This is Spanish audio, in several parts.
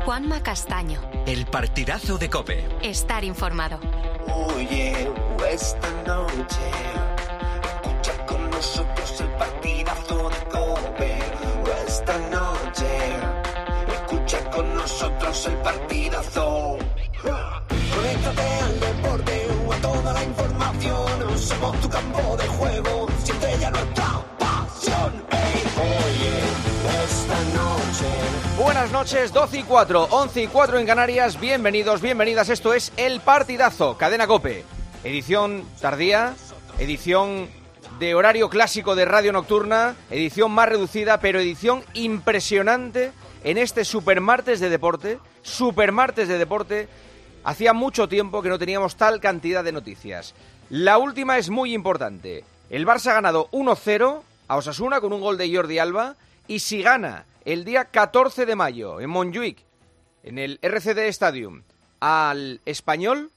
Juanma Castaño. El partidazo de COPE. Estar informado. Oye, esta noche escucha con nosotros el partidazo de COPE. Esta noche escucha con nosotros el partidazo. Conéctate al deporte o a toda la información. Somos tu campo de juego. Siente ya nuestra pasión. Oye, esta noche. Buenas noches, 12 y 4, 11 y 4 en Canarias. Bienvenidos, bienvenidas. Esto es El Partidazo, Cadena COPE. Edición tardía, edición de horario clásico de radio nocturna, edición más reducida, pero edición impresionante en este Supermartes de Deporte. Supermartes de Deporte. Hacía mucho tiempo que no teníamos tal cantidad de noticias. La última es muy importante. El Barça ha ganado 1-0 a Osasuna con un gol de Jordi Alba. Y si gana el día 14 de mayo en Montjuïc, en el RCD Stadium, al Español,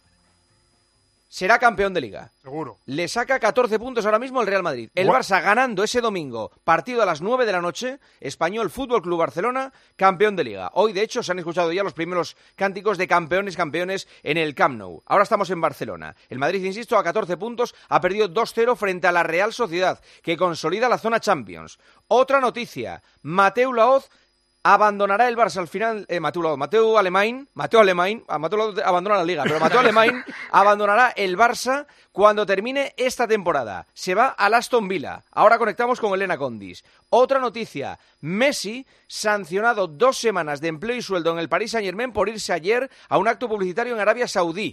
será campeón de Liga. Seguro. Le saca 14 puntos ahora mismo el Real Madrid. El Barça ganando ese domingo, partido a las 9 de la noche, Español Fútbol Club Barcelona, campeón de Liga. Hoy, de hecho, se han escuchado ya los primeros cánticos de campeones en el Camp Nou. Ahora estamos en Barcelona. El Madrid, insisto, a 14 puntos, ha perdido 2-0 frente a la Real Sociedad, que consolida la zona Champions. Otra noticia, Mateu Laoz abandonará el Barça al final. Mateu Alemany abandona la Liga, pero Mateu Alemany abandonará el Barça cuando termine esta temporada. Se va al Aston Villa. Ahora conectamos con Elena Condis. Otra noticia, Messi sancionado 2 semanas de empleo y sueldo en el Paris Saint-Germain por irse ayer a un acto publicitario en Arabia Saudí.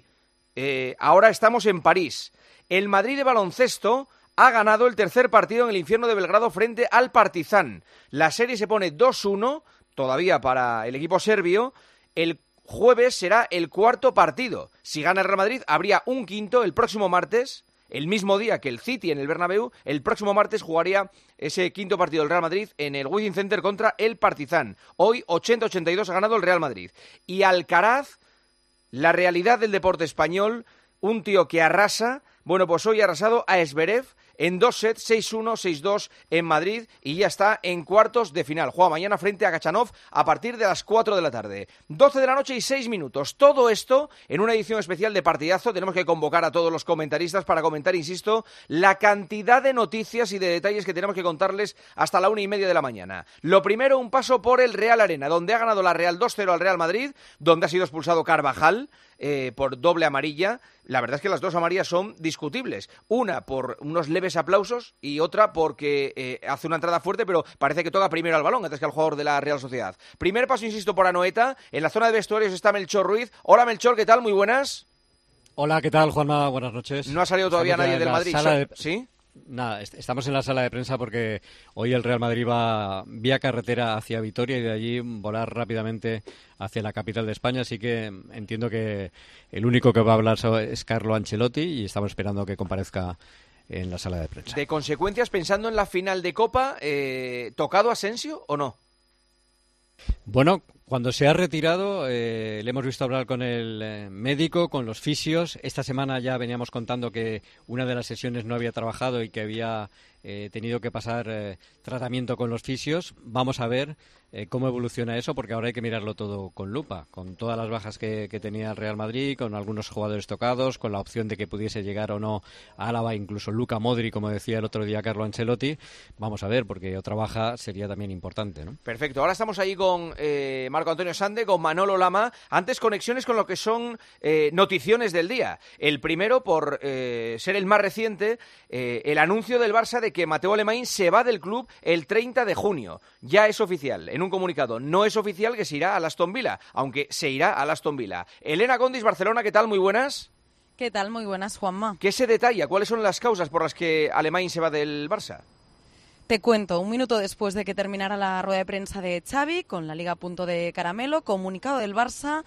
Ahora estamos en París. El Madrid de baloncesto ha ganado el tercer partido en el infierno de Belgrado frente al Partizan. La serie se pone 2-1, todavía para el equipo serbio. El jueves será el cuarto partido. Si gana el Real Madrid, habría un quinto el próximo martes, el mismo día que el City en el Bernabéu. El próximo martes jugaría ese quinto partido del Real Madrid en el Wizzing Center contra el Partizan. Hoy 80-82 ha ganado el Real Madrid. Y Alcaraz, la realidad del deporte español, un tío que arrasa. Bueno, pues hoy ha arrasado a Zverev en 2 sets, 6-1, 6-2 en Madrid y ya está en cuartos de final. Juega mañana frente a Khachanov a partir de las 4 de la tarde. 12 de la noche y 6 minutos. Todo esto en una edición especial de Partidazo. Tenemos que convocar a todos los comentaristas para comentar, insisto, la cantidad de noticias y de detalles que tenemos que contarles hasta la 1:30 de la mañana. Lo primero, un paso por el Real Arena, donde ha ganado la Real 2-0 al Real Madrid, donde ha sido expulsado Carvajal por doble amarilla. La verdad es que las dos amarillas son discutibles. Una por unos leves aplausos y otra porque hace una entrada fuerte, pero parece que toca primero al balón antes que al jugador de la Real Sociedad. Primer paso, insisto, por Anoeta. En la zona de vestuarios está Melchor Ruiz. Hola, Melchor, ¿qué tal? Muy buenas. Hola, ¿qué tal, Juanma? Buenas noches. No ha salido todavía nadie del Madrid. ¿Sí? Nada, estamos en la sala de prensa porque hoy el Real Madrid va vía carretera hacia Vitoria y de allí volar rápidamente hacia la capital de España, así que entiendo que el único que va a hablar es Carlo Ancelotti y estamos esperando que comparezca en la sala de prensa. De consecuencias, pensando en la final de Copa, ¿tocado Asensio o no? Bueno, cuando se ha retirado le hemos visto hablar con el médico, con los fisios. Esta semana ya veníamos contando que una de las sesiones no había trabajado y que había tenido que pasar tratamiento con los fisios. Vamos a ver cómo evoluciona eso, porque ahora hay que mirarlo todo con lupa, con todas las bajas que tenía el Real Madrid, con algunos jugadores tocados, con la opción de que pudiese llegar o no a Álava, incluso Luka Modric, como decía el otro día Carlo Ancelotti. Vamos a ver, porque otra baja sería también importante, ¿no? Perfecto. Ahora estamos ahí con Marco Antonio Sande, con Manolo Lama. Antes, conexiones con lo que son noticiones del día. El primero, por ser el más reciente, el anuncio del Barça de que Mateu Alemany se va del club el 30 de junio. Ya es oficial. En un comunicado no es oficial que se irá al Aston Villa, aunque se irá al Aston Villa. Elena Condis, Barcelona, ¿qué tal? Muy buenas. ¿Qué tal? Muy buenas, Juanma. ¿Qué se detalla? ¿Cuáles son las causas por las que Alemany se va del Barça? Te cuento, un minuto después de que terminara la rueda de prensa de Xavi, con la Liga a punto de caramelo, comunicado del Barça,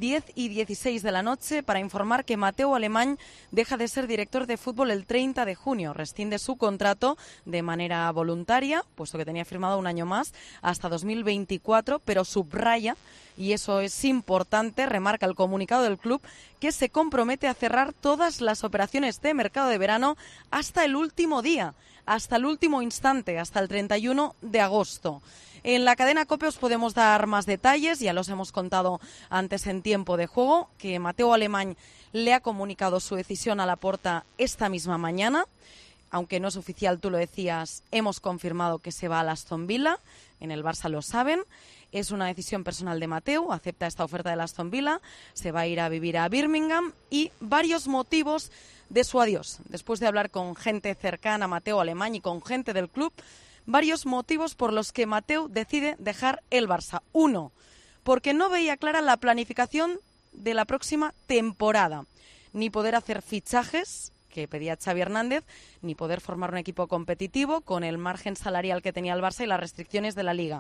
10:16 de la noche, para informar que Mateu Alemany deja de ser director de fútbol el 30 de junio. Rescinde su contrato de manera voluntaria, puesto que tenía firmado un año más, hasta 2024, pero subraya, y eso es importante, remarca el comunicado del club, que se compromete a cerrar todas las operaciones de mercado de verano hasta el último día. hasta el último instante, hasta el 31 de agosto. En la cadena COPE os podemos dar más detalles, ya los hemos contado antes en tiempo de juego, que Mateu Alemany le ha comunicado su decisión a Laporta esta misma mañana. Aunque no es oficial, tú lo decías, hemos confirmado que se va al Aston Villa, en el Barça lo saben. Es una decisión personal de Mateu, acepta esta oferta del Aston Villa, se va a ir a vivir a Birmingham y varios motivos de su adiós. Después de hablar con gente cercana a Mateu Alemany y con gente del club, varios motivos por los que Mateu decide dejar el Barça. 1, porque no veía clara la planificación de la próxima temporada, ni poder hacer fichajes que pedía Xavi Hernández, ni poder formar un equipo competitivo con el margen salarial que tenía el Barça y las restricciones de la Liga.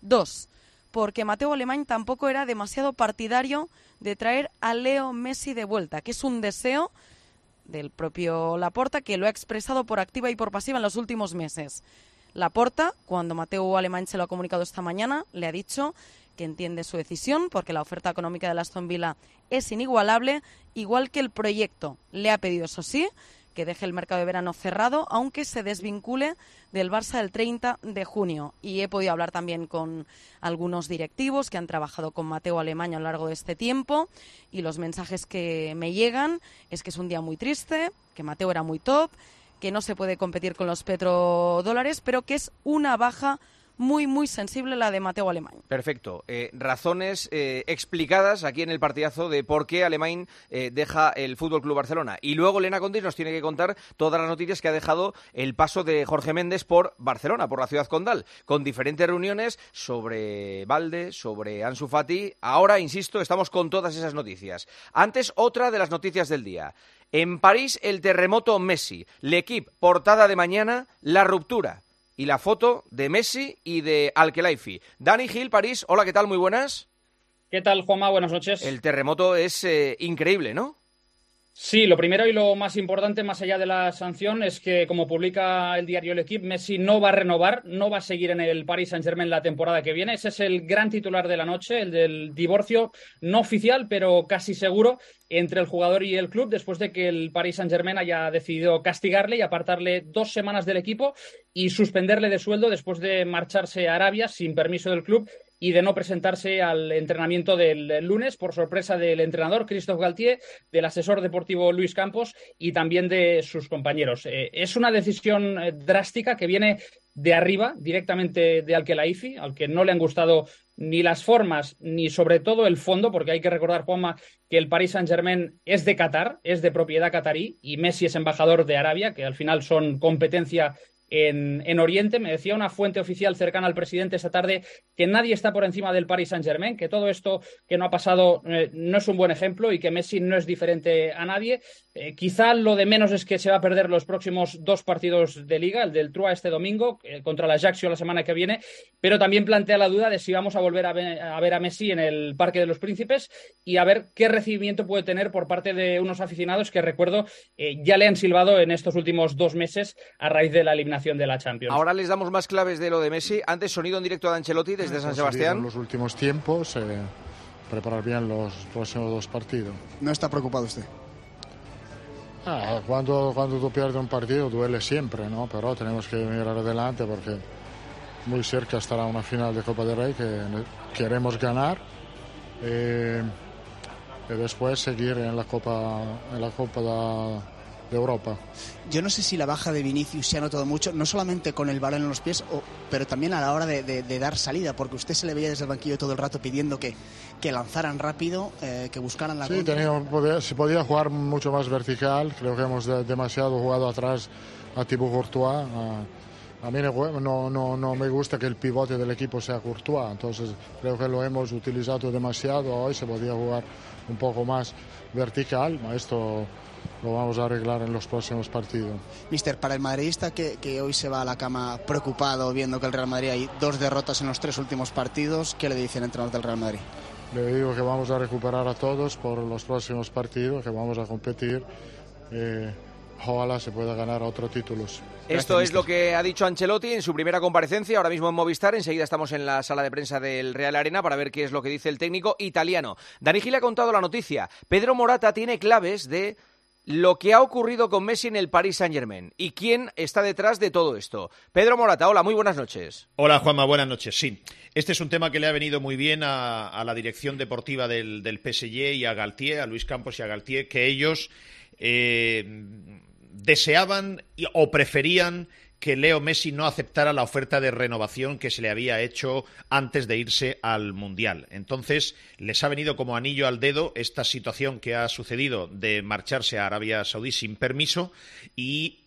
2, porque Mateu Alemany tampoco era demasiado partidario de traer a Leo Messi de vuelta, que es un deseo del propio Laporta, que lo ha expresado por activa y por pasiva en los últimos meses. Laporta, cuando Mateu Alemany se lo ha comunicado esta mañana, le ha dicho que entiende su decisión porque la oferta económica del Aston Villa es inigualable, igual que el proyecto. Le ha pedido, eso sí, que deje el mercado de verano cerrado, aunque se desvincule del Barça el 30 de junio. Y he podido hablar también con algunos directivos que han trabajado con Mateu Alemany a lo largo de este tiempo, y los mensajes que me llegan es que es un día muy triste, que Mateu era muy top, que no se puede competir con los petrodólares, pero que es una baja muy, muy sensible la de Mateu Alemany. Perfecto. Razones explicadas aquí en el partidazo de por qué Alemany deja el FC Barcelona. Y luego Elena Condis nos tiene que contar todas las noticias que ha dejado el paso de Jorge Méndez por Barcelona, por la ciudad condal, con diferentes reuniones sobre Balde, sobre Ansu Fati. Ahora, insisto, estamos con todas esas noticias. Antes, otra de las noticias del día. En París, el terremoto Messi. L'Equipe, portada de mañana, la ruptura. Y la foto de Messi y de Al-Khelaifi. Dani Gil, París. Hola, ¿qué tal? Muy buenas. ¿Qué tal, Juanma? Buenas noches. El terremoto es increíble, ¿no? Sí, lo primero y lo más importante, más allá de la sanción, es que, como publica el diario L'Equipe, Messi no va a renovar, no va a seguir en el Paris Saint-Germain la temporada que viene. Ese es el gran titular de la noche, el del divorcio no oficial, pero casi seguro, entre el jugador y el club, después de que el Paris Saint-Germain haya decidido castigarle y apartarle 2 semanas del equipo y suspenderle de sueldo después de marcharse a Arabia sin permiso del club y de no presentarse al entrenamiento del lunes por sorpresa del entrenador Christophe Galtier, del asesor deportivo Luis Campos y también de sus compañeros. Es una decisión drástica que viene de arriba, directamente de Al-Khelaifi, al que no le han gustado ni las formas ni sobre todo el fondo, porque hay que recordar, Juanma, que el Paris Saint-Germain es de Qatar, es de propiedad catarí, y Messi es embajador de Arabia, que al final son competencia en Oriente. Me decía una fuente oficial cercana al presidente esta tarde que nadie está por encima del Paris Saint-Germain, que todo esto que no ha pasado no es un buen ejemplo y que Messi no es diferente a nadie. Quizá lo de menos es que se va a perder los próximos 2 partidos de Liga, el del Troyes este domingo contra el Ajaccio la semana que viene, pero también plantea la duda de si vamos a volver a ver a Messi en el Parque de los Príncipes y a ver qué recibimiento puede tener por parte de unos aficionados que, recuerdo, ya le han silbado en estos últimos 2 meses a raíz de la eliminación de la Champions. Ahora les damos más claves de lo de Messi. Antes, sonido en directo de Ancelotti desde San Sebastián. En los últimos tiempos, preparar bien los próximos 2 partidos. ¿No está preocupado usted? Cuando tú pierdes un partido duele siempre, ¿no? Pero tenemos que mirar adelante porque muy cerca estará una final de Copa del Rey que queremos ganar y después seguir en la Copa de Europa. Yo no sé si la baja de Vinicius se ha notado mucho, no solamente con el balón en los pies, pero también a la hora de dar salida, porque usted se le veía desde el banquillo todo el rato pidiendo que lanzaran rápido, que buscaran la contra. Se podía jugar mucho más vertical. Creo que hemos demasiado jugado atrás a Thibaut Courtois. A mí no me gusta que el pivote del equipo sea Courtois, entonces creo que lo hemos utilizado demasiado. Hoy se podía jugar un poco más vertical, esto lo vamos a arreglar en los próximos partidos. Mister, para el madridista que hoy se va a la cama preocupado viendo que el Real Madrid hay 2 derrotas en los 3 últimos partidos, ¿qué le dice el entrenador del Real Madrid? Le digo que vamos a recuperar a todos por los próximos partidos, que vamos a competir. Ojalá se pueda ganar otros títulos. Esto es lo que ha dicho Ancelotti en su primera comparecencia, ahora mismo en Movistar. Enseguida estamos en la sala de prensa del Real Arena para ver qué es lo que dice el técnico italiano. Dani Gil ha contado la noticia. Pedro Morata tiene claves de lo que ha ocurrido con Messi en el Paris Saint-Germain y quién está detrás de todo esto. Pedro Morata, hola, muy buenas noches. Hola, Juanma, buenas noches. Sí, este es un tema que le ha venido muy bien a la dirección deportiva del PSG y a Galtier, a Luis Campos y a Galtier, que ellos deseaban o preferían que Leo Messi no aceptara la oferta de renovación que se le había hecho antes de irse al Mundial. Entonces, les ha venido como anillo al dedo esta situación que ha sucedido de marcharse a Arabia Saudí sin permiso y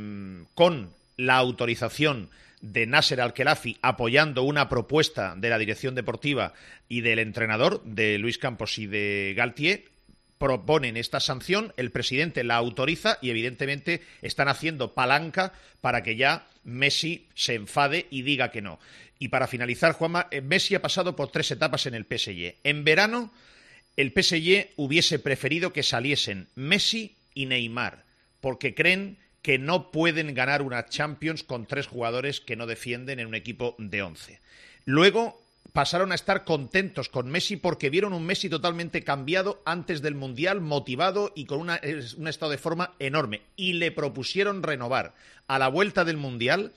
con la autorización de Nasser Al-Khelaifi apoyando una propuesta de la dirección deportiva y del entrenador, de Luis Campos y de Galtier, proponen esta sanción, el presidente la autoriza y evidentemente están haciendo palanca para que ya Messi se enfade y diga que no. Y para finalizar, Juanma, Messi ha pasado por 3 etapas en el PSG. En verano, el PSG hubiese preferido que saliesen Messi y Neymar, porque creen que no pueden ganar una Champions con 3 jugadores que no defienden en un equipo de 11. Luego pasaron a estar contentos con Messi porque vieron un Messi totalmente cambiado antes del Mundial, motivado y con un estado de forma enorme. Y le propusieron renovar. A la vuelta del Mundial,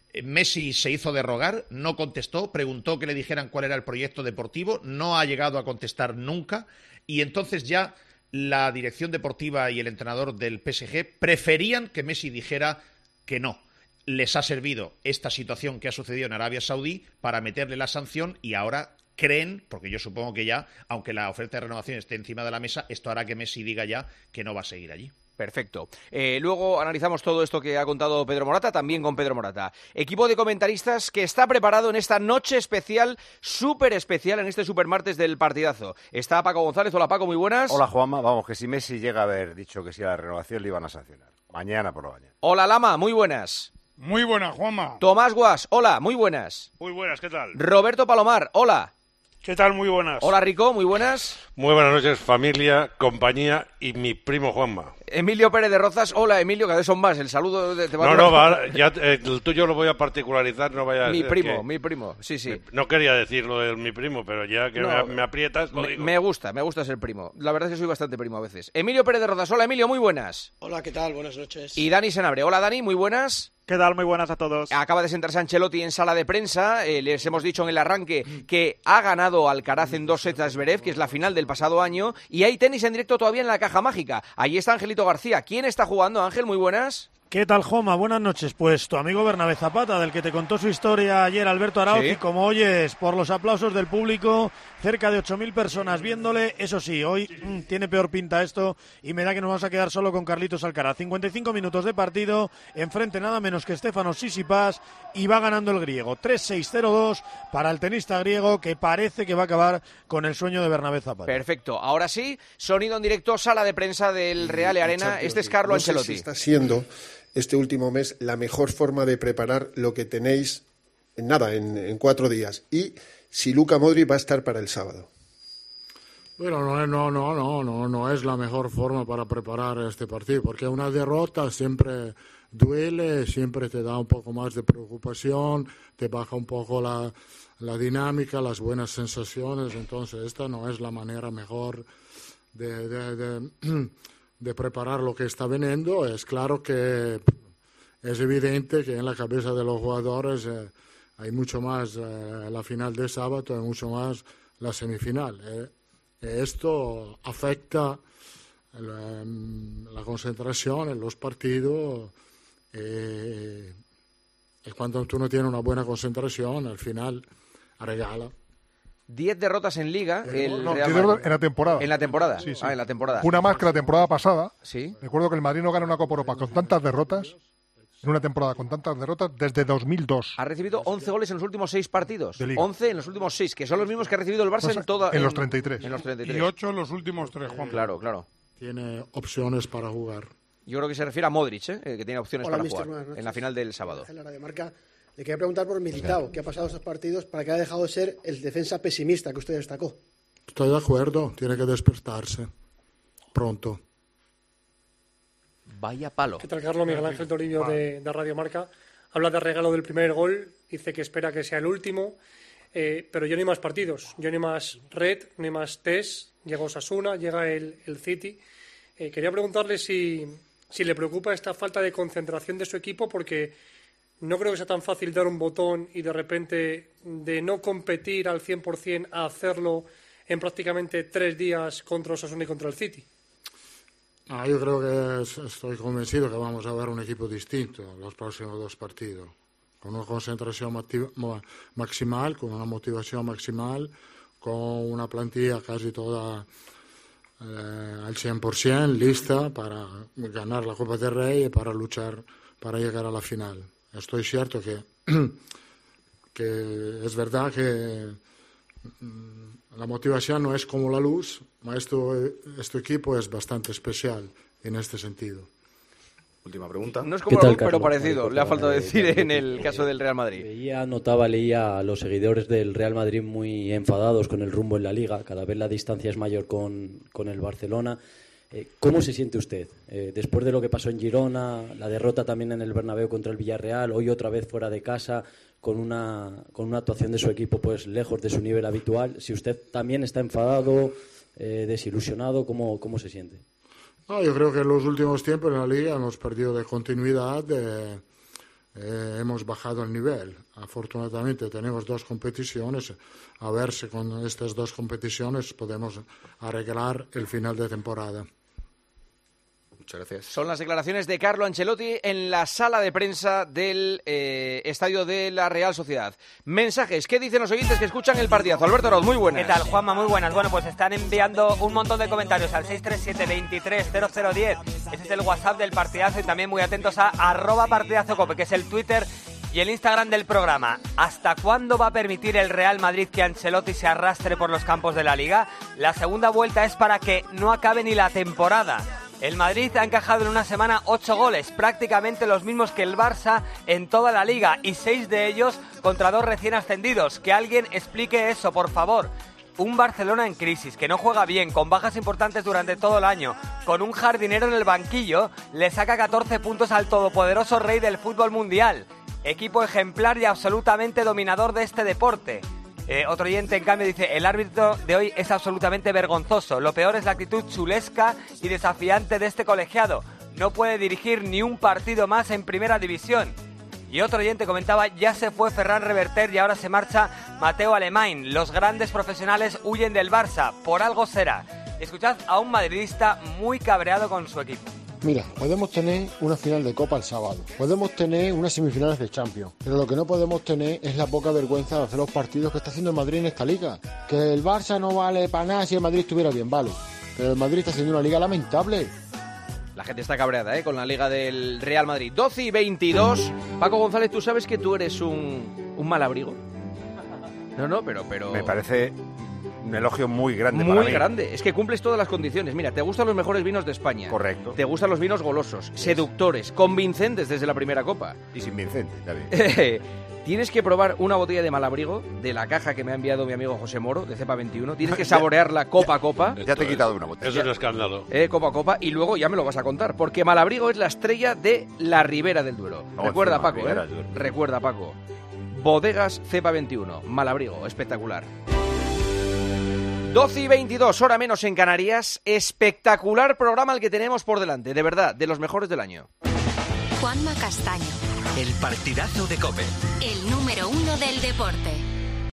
Messi se hizo de rogar, no contestó, preguntó que le dijeran cuál era el proyecto deportivo, no ha llegado a contestar nunca y entonces ya la dirección deportiva y el entrenador del PSG preferían que Messi dijera que no. Les ha servido esta situación que ha sucedido en Arabia Saudí para meterle la sanción y ahora creen, porque yo supongo que ya, aunque la oferta de renovación esté encima de la mesa, esto hará que Messi diga ya que no va a seguir allí. Perfecto. Luego analizamos todo esto que ha contado Pedro Morata, también con Pedro Morata. Equipo de comentaristas que está preparado en esta noche especial, súper especial, en este supermartes del partidazo. Está Paco González. Hola, Paco, muy buenas. Hola, Juanma. Vamos, que si Messi llega a haber dicho que sí a la renovación, le iban a sancionar. Mañana por la mañana. Hola, Lama, muy buenas. Muy buenas, Juanma. Tomás Guas, hola, muy buenas. Muy buenas, ¿qué tal? Roberto Palomar, hola. ¿Qué tal? Muy buenas. Hola, Rico, muy buenas. Muy buenas noches, familia, compañía y mi primo Juanma. Emilio Pérez de Rozas, hola, Emilio, cada vez son más, el saludo te va ya el tuyo lo voy a particularizar, no vaya a mi primo, sí. No quería decirlo de mi primo, pero ya que no, me aprietas, lo digo. Me gusta ser primo, la verdad es que soy bastante primo a veces. Emilio Pérez de Rozas, hola, Emilio, muy buenas. Hola, ¿qué tal? Buenas noches. Y Dani Senabre, hola, Dani, muy buenas. ¿Qué tal? Muy buenas a todos. Acaba de sentarse Ancelotti en sala de prensa. Les hemos dicho en el arranque que ha ganado Alcaraz en 2 sets a Zverev, que es la final del pasado año. Y hay tenis en directo todavía en la caja mágica. Allí está Angelito García. ¿Quién está jugando, Ángel? Muy buenas. ¿Qué tal, Joma? Buenas noches. Pues tu amigo Bernabé Zapata, del que te contó su historia ayer Alberto Arauz, sí. Y como oyes por los aplausos del público, cerca de 8.000 personas viéndole. Eso sí, hoy tiene peor pinta esto y me da que nos vamos a quedar solo con Carlitos Alcaraz. 55 minutos de partido, enfrente nada menos que Stefanos Tsitsipas y va ganando el griego. 3-6-0-2 para el tenista griego, que parece que va a acabar con el sueño de Bernabé Zapata. Perfecto. Ahora sí, sonido en directo, sala de prensa del Real Arena. Este es Carlo Ancelotti. Si está siendo este último mes la mejor forma de preparar lo que tenéis en 4 días, y si Luka Modric va a estar para el sábado. Bueno, no es la mejor forma para preparar este partido, porque una derrota siempre duele, siempre te da un poco más de preocupación, te baja un poco la dinámica, las buenas sensaciones. Entonces esta no es la manera mejor de preparar lo que está viniendo. Es claro que es evidente que en la cabeza de los jugadores hay mucho más la final de sábado, hay mucho más la semifinal. Esto afecta la concentración en los partidos y cuando tú no tienes una buena concentración, al final regala. 10 derrotas en Liga. En la temporada. En la temporada. Sí. En la temporada. Una más que la temporada pasada. Sí. Recuerdo que el Madrid no gana una Copa Europa con tantas derrotas, en una temporada con tantas derrotas, desde 2002. Ha recibido 11 goles en los últimos 6 partidos. De Liga. 11 en los últimos 6, que son los mismos que ha recibido el Barça en los 33. En los 33. Y 8 en los últimos 3, Juan. Claro. Tiene opciones para jugar. Yo creo que se refiere a Modric, que tiene opciones para mister, jugar en la final del sábado. En la Radio Marca. Le quería preguntar por Militao, ¿qué ha pasado estos partidos para que haya dejado de ser el defensa pesimista que usted destacó? Estoy de acuerdo, tiene que despertarse pronto. Vaya palo. ¿Qué tal, Carlos? Miguel Ángel Toribio de Radio Marca. Habla de regalo del primer gol, dice que espera que sea el último, pero yo no hay más partidos, yo no hay más Red, no hay más Test, llega Osasuna, llega el City. Quería preguntarle si le preocupa esta falta de concentración de su equipo, porque no creo que sea tan fácil dar un botón y de repente de no competir al 100% a hacerlo en prácticamente 3 días contra Osasuna y contra el City. Yo creo que estoy convencido que vamos a ver un equipo distinto los próximos 2 partidos, con una concentración maximal, con una motivación maximal, con una plantilla casi toda al 100% lista para ganar la Copa del Rey y para luchar para llegar a la final. Estoy cierto que es verdad que la motivación no es como la luz, pero este equipo es bastante especial en este sentido. Última pregunta. No es como la luz, pero parecido. Le ha faltado decir en el caso del Real Madrid. Leía a los seguidores del Real Madrid muy enfadados con el rumbo en la Liga. Cada vez la distancia es mayor con el Barcelona. ¿Cómo se siente usted? Después de lo que pasó en Girona, la derrota también en el Bernabéu contra el Villarreal, hoy otra vez fuera de casa, con una actuación de su equipo pues lejos de su nivel habitual. Si usted también está enfadado, desilusionado, ¿cómo se siente? Yo creo que en los últimos tiempos en la Liga hemos perdido de continuidad, hemos bajado el nivel. Afortunadamente tenemos 2 competiciones, a ver si con estas 2 competiciones podemos arreglar el final de temporada. Muchas gracias. Son las declaraciones de Carlo Ancelotti en la sala de prensa del estadio de la Real Sociedad. Mensajes, ¿qué dicen los oyentes que escuchan el partidazo? Alberto Arauz, muy buenas. ¿Qué tal, Juanma? Muy buenas. Bueno, pues están enviando un montón de comentarios al 637-230010. Ese es el WhatsApp del partidazo, y también muy atentos a @partidazocope, que es el Twitter y el Instagram del programa. ¿Hasta cuándo va a permitir el Real Madrid que Ancelotti se arrastre por los campos de la Liga? La segunda vuelta es para que no acabe ni la temporada. El Madrid ha encajado en una semana 8 goles, prácticamente los mismos que el Barça en toda la Liga, y 6 de ellos contra 2 recién ascendidos. Que alguien explique eso, por favor. Un Barcelona en crisis, que no juega bien, con bajas importantes durante todo el año, con un jardinero en el banquillo, le saca 14 puntos al todopoderoso rey del fútbol mundial. Equipo ejemplar y absolutamente dominador de este deporte. Otro oyente, en cambio, dice: el árbitro de hoy es absolutamente vergonzoso. Lo peor es la actitud chulesca y desafiante de este colegiado. No puede dirigir ni un partido más en primera división. Y otro oyente comentaba: ya se fue Ferran Reverter y ahora se marcha Mateo Alemany. Los grandes profesionales huyen del Barça. Por algo será. Escuchad a un madridista muy cabreado con su equipo. Mira, podemos tener una final de Copa el sábado, podemos tener unas semifinales de Champions, pero lo que no podemos tener es la poca vergüenza de hacer los partidos que está haciendo el Madrid en esta liga. Que el Barça no vale para nada si el Madrid estuviera bien, vale, pero el Madrid está haciendo una liga lamentable. La gente está cabreada, con la liga del Real Madrid. 12:22. Paco González, ¿tú sabes que tú eres un mal abrigo? No, pero... Me parece un elogio muy grande para mí. Muy grande. Es que cumples todas las condiciones. Mira, te gustan los mejores vinos de España. Correcto. Te gustan los vinos golosos, seductores, convincentes desde la primera copa. Y sin Vicente, también. Tienes que probar una botella de Malabrigo de la caja que me ha enviado mi amigo José Moro, de Cepa 21. Tienes que saborearla copa a copa. Ya te he quitado una botella. Es un escándalo. Copa a copa, y luego ya me lo vas a contar, porque Malabrigo es la estrella de la Ribera del Duero. No, Recuerda, Paco, Ribera, Recuerda, Paco. Bodegas Cepa 21, Malabrigo, espectacular. 12:22, hora menos en Canarias. Espectacular programa el que tenemos por delante, de verdad, de los mejores del año. Juanma Castaño. El partidazo de COPE. El número 1 del deporte.